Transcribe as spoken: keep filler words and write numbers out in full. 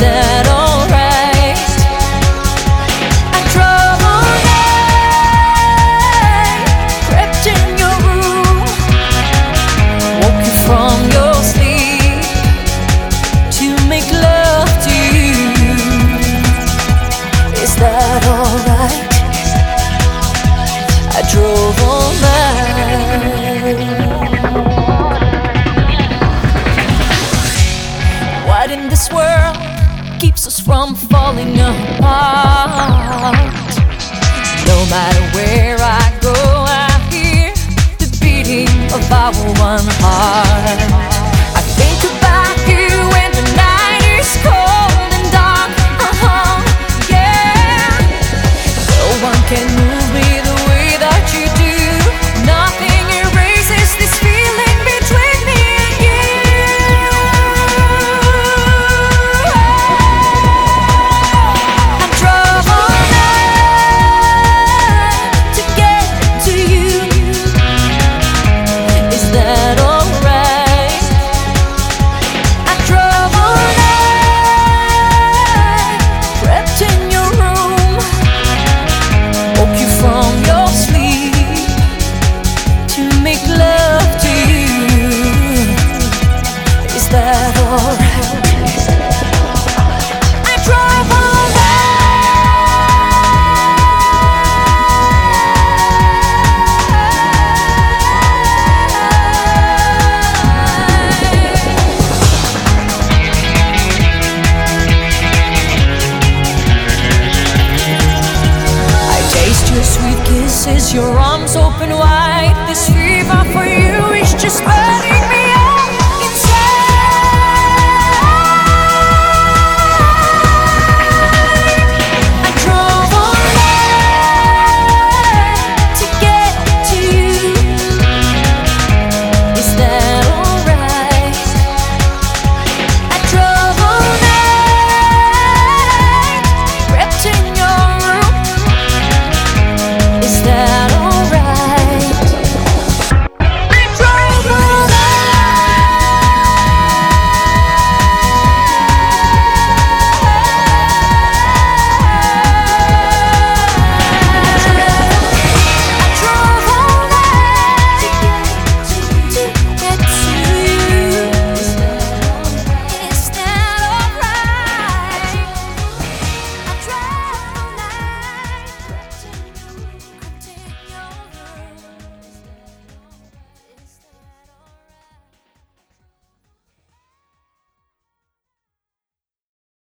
that alright? I drove all night, crept in your room, woke you from your sleep to make love to you. Is that alright? I drove all night. What in this world keeps us from falling apart? No matter where I go, I hear the beating of our one heart.